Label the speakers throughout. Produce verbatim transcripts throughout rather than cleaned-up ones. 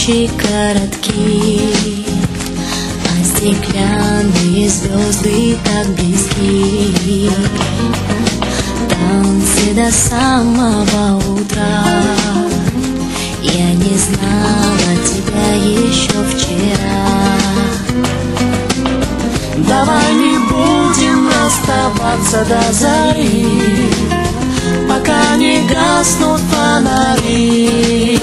Speaker 1: ночи коротки, а стеклянные звезды так близки. Танцы до самого утра. Я не знала тебя еще вчера. Давай не будем расставаться до зари, пока не гаснут фонари.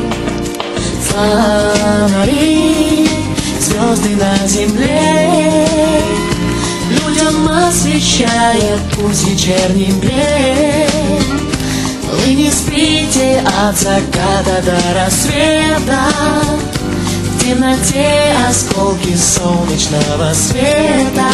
Speaker 1: Фонари, звезды на земле, людям освещая путь вечерней мгле. Вы не спите от заката до рассвета, в темноте осколки солнечного света.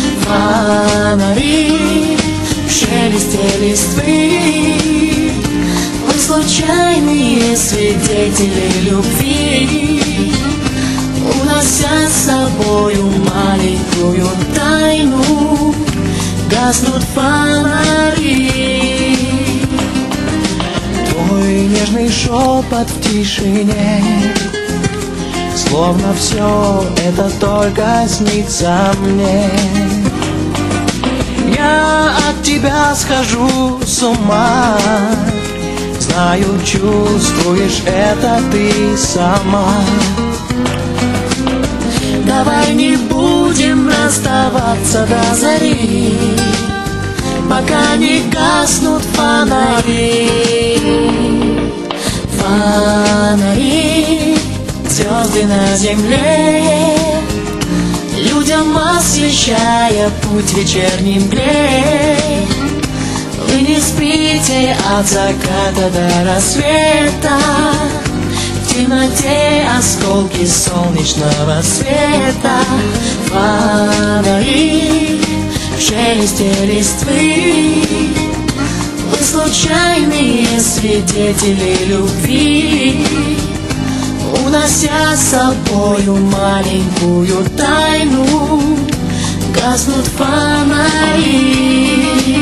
Speaker 1: Фонари в шелесте листвы, вы случайные свидетели любви, унося с собою маленькую тайну. Гаснут фонари. Твой нежный шепот в тишине, словно все это только снится мне. Я от тебя схожу с ума, знаю, чувствуешь это ты сама. Давай не будем расставаться до зари, пока не гаснут фонари. Фонари, звезды на земле, людям освещая путь вечерней мгле. Вы не спите от заката до рассвета, в темноте осколки солнечного света. Фонари в шелесте листвы, вы случайные свидетели любви, унося с собою маленькую тайну. Гаснут фонари.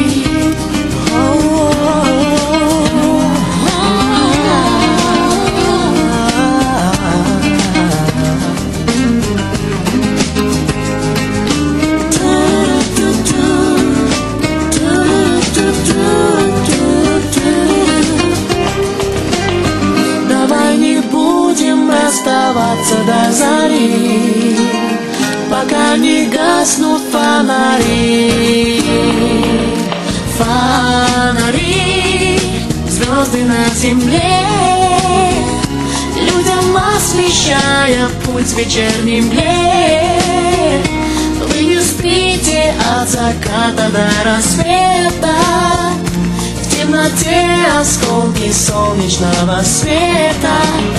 Speaker 1: Оставаться до зари, пока не гаснут фонари. Фонари, звезды на земле, людям освещая путь вечерней мгле. Вы не спите от заката до рассвета, в темноте осколки солнечного света.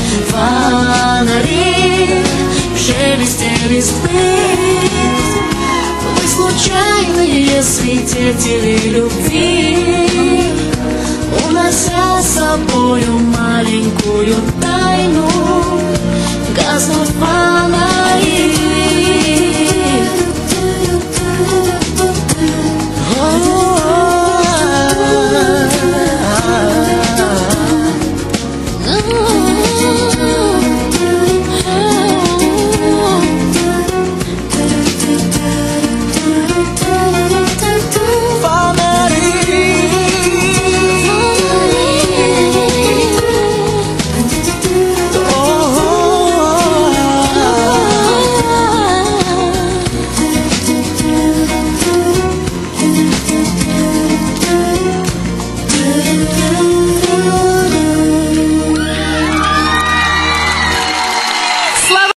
Speaker 1: Фонари в шелесте листвы, вы случайные свидетели любви, унося с собою маленькую тайну. Гаснут фонари.